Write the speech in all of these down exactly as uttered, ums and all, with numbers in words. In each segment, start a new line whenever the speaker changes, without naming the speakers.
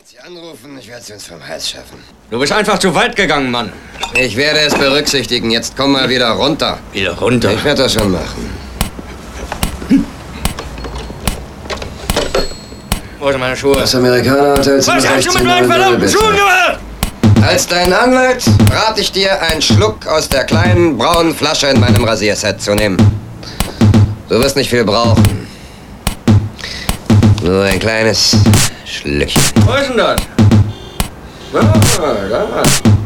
Sie anrufen, ich werde Sie uns vom Hals schaffen.
Du bist einfach zu weit gegangen, Mann.
Ich werde es berücksichtigen. Jetzt komm mal wieder runter.
Wieder runter?
Ich werde das schon machen.
Hm. Wo sind meine Schuhe?
Das Amerikaner-Hotel.
Was hast du mit meinen verdammten Schuhen gemacht?
Als dein Anwalt rate ich dir, einen Schluck aus der kleinen braunen Flasche in meinem Rasierset zu nehmen. Du wirst nicht viel brauchen. Nur ein kleines Schlückchen.
Wo ist denn das? Ah, da.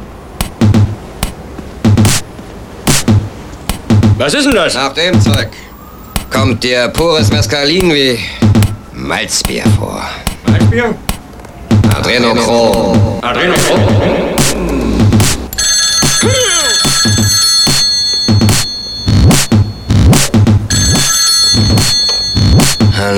Was ist denn das?
Nach dem Zeug kommt dir pures Mescalin wie Malzbier vor.
Malzbier?
Adrenochrom.
Adrenochrom?
Hallo?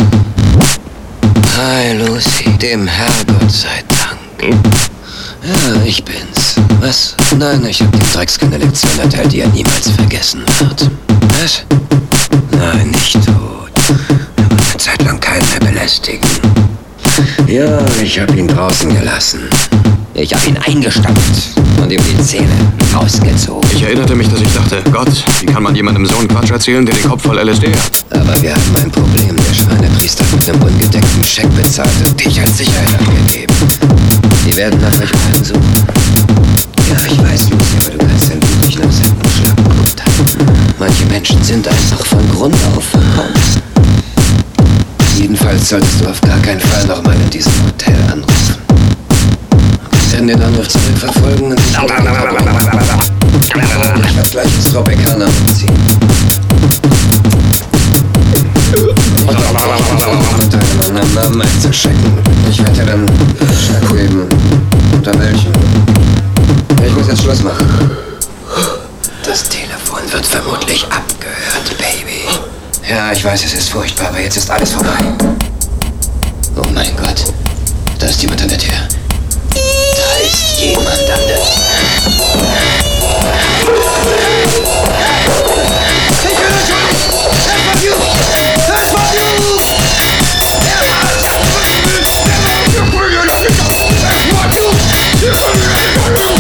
Hi, Lucy. Dem Herrgott sei Dank. Ja, ich bin's. Was? Nein, ich hab dem Dreckskind eine Lektion erteilt, die er niemals vergessen wird. Was? Nein, nicht tot. Er wird eine Zeit lang keinen mehr belästigen. Ja, ich hab ihn draußen gelassen. Ich hab ihn eingestampft und ihm die Zähne rausgezogen.
Ich erinnerte mich, dass ich dachte, Gott, wie kann man jemandem so einen Quatsch erzählen, der den Kopf voll L S D hat?
Aber wir haben ein Problem. Der Schweinepriester hat mit einem ungedeckten Scheck bezahlt und dich als Sicherheit angegeben. Die werden nach euch beiden suchen. Ja, ich weiß, Lucy, aber du kannst den Blut nicht nach Senden schlagen. Manche Menschen sind einfach von Grund auf verhauen. Jedenfalls solltest du auf gar keinen Fall nochmal in diesem Hotel anrufen. Wir werden den Anruf zurückverfolgen und dich mit dem Ich werde gleich ins Tropicana umziehen. Ich werde meinen Namen einzuschecken. Ich werde dir dann Bescheid geben. Unter welchen? Ich muss jetzt Schluss machen. Das Telefon wird vermutlich abgehört, Baby. Ja, ich weiß, es ist furchtbar, aber jetzt ist alles vorbei. Oh mein Gott. Da ist jemand an der Tür. Da ist jemand an der Tür. Ich bin natürlich! Das war you! Das war you! Der war es! Der war you! Das war you!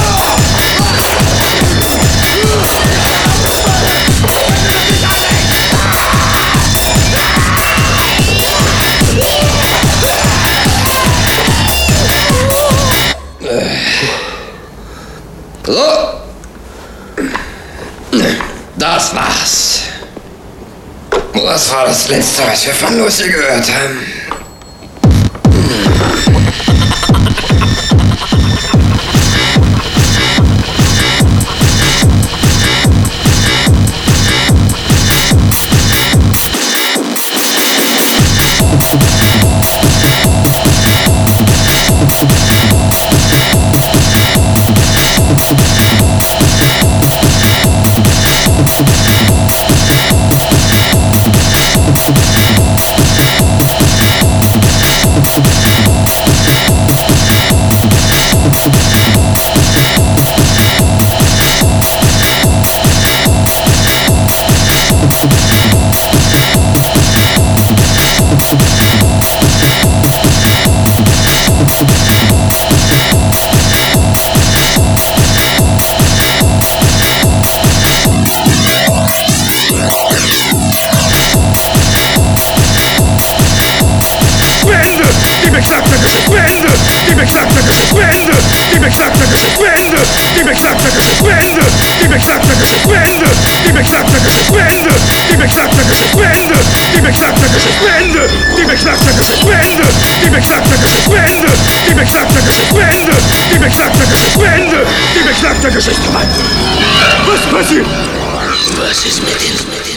So. Das war's. Das war das Letzte, was wir von Lucy gehört haben.
Geschichte, Mann! Was passiert?
Was ist mit dem...